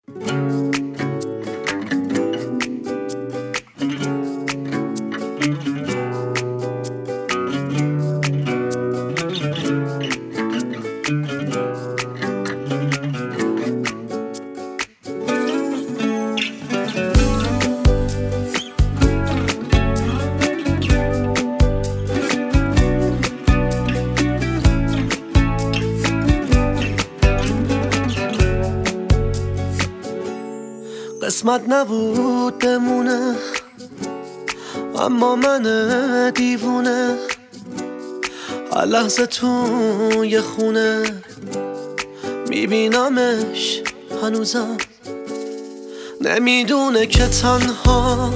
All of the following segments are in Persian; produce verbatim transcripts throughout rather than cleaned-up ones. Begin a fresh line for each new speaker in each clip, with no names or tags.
قسمت نبود بمونه، اما من دیوونه هر لحظه توی خونه میبینمش هنوزم. نمیدونه که تنها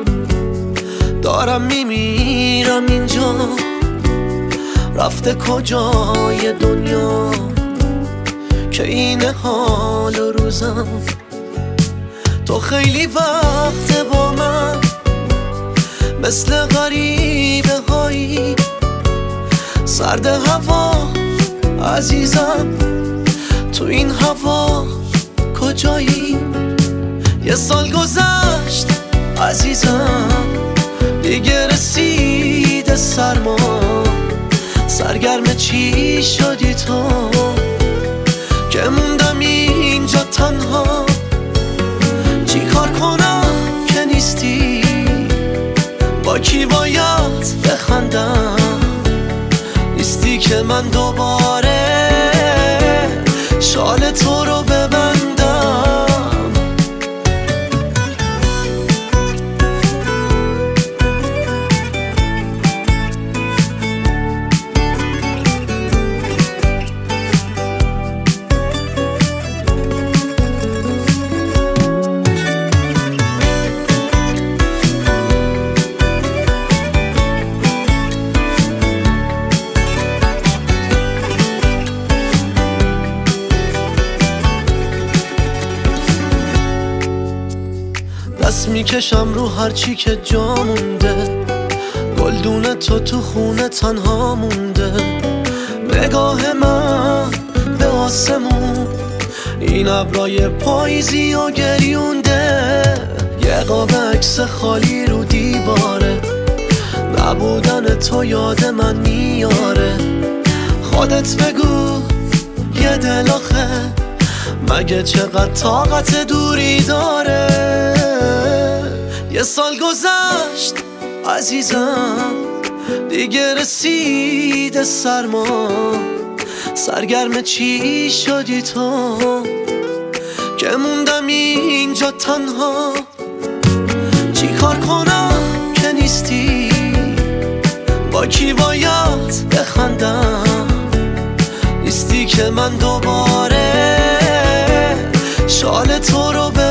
دارم میمیرم اینجا، رفته کجای دنیا که این حال و روزم. تو خیلی وقت با من مثل غریبه هایی، سرد هوا عزیزم، تو این هوا کجایی؟ یه سال گذشت عزیزم، دیگه رسید سرما، سرگرم چی شدی تو که موندم اینجا تنها؟ چی کار کنم که نیستی؟ با کی باید بخندم؟ نیستی که من دوباره شال تو رو ببندم. دست میکشم رو هرچی که جا مونده، گلدون تو تو خونه تنها مونده. نگاه من به آسمون این ابرای پاییزی و گریونده، یه قاب عکس خالی رو دیواره، نبودن تو یاد من میاره. خودت بگو یه دل آخه مگه چقدر طاقت دوری داره؟ یه سال گذشت عزیزم، دیگه رسید سرما، سرگرم چی شدی تو که موندم اینجا تنها؟ چی کار کنم که نیستی؟ با کی باید بخندم؟ نیستی که من دوباره شال تو رو